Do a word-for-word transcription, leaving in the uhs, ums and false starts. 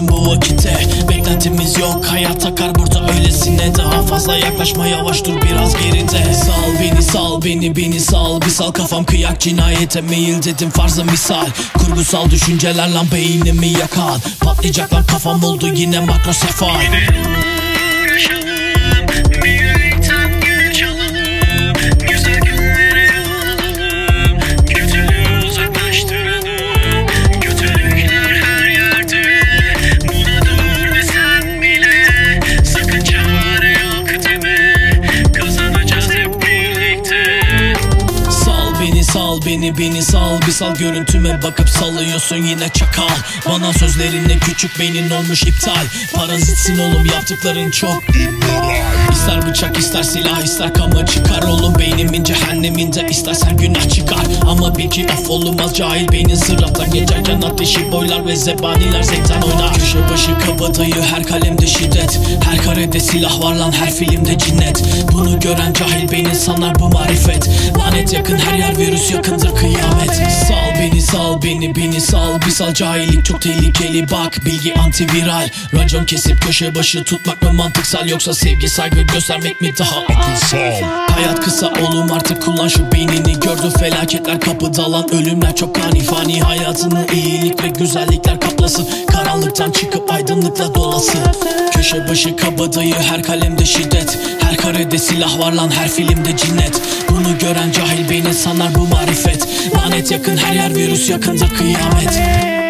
gelmişsin bu vakite. Beklentimiz yok, hayat akar burada öylesine. Daha fazla yaklaşma, yavaş dur biraz geride. Sal beni, sal beni, beni sal. Bir sal, kafam kıyak, cinayete meyil dedim farzı misal. Kurgusal düşünceler lan beynimi yakan. Patlayacak lan kafam oldu yine makrosefal. Sal beni, beni sal. Bir sal, görüntüme bakıp salıyorsun yine çakal. Bana sözlerinle küçük beynin olmuş iptal. Parazitsin oğlum, yaptıkların çok immoral. İster bıçak, ister silah, ister kama çıkar. Oğlum beynimin cehenneminde, istersen günah çıkar. Ama bil ki affolunmaz cahil beynin sırattan. Geçerken ateşi boylar ve zebaniler zeytan oynar. Köşe başı kabadayı, her kalemde şiddet. Her karede silah var lan, her filmde cinnet. Bunu gören cahil beynin sanar bu marifet. Lanet yakın, her yer virüs, yakındır kıyamet. Sal beni, sal beni, beni sal. Bir sal, cahillik çok tehlikeli bak. Bilgi antiviral. Racon kesip köşe başı tutmak mı mantıksal, yoksa sevgi saygı göstermek mi daha akılsal? Hayat kısa oğlum, artık kullan şu beynini. Gördü felaketler kapıda lan, ölümler çok ani fani. Hayatını iyilik ve güzellikler kaplasın. Karanlıktan çıkıp aydınlıkla dolasın. Köşe başı kabadayı, her kalemde şiddet. Her karede silah var lan, her filmde cinnet. Bunu gören cahil beynin sanar bu marifet. Lanet yakın, her yer virüs, yakındır kıyamet.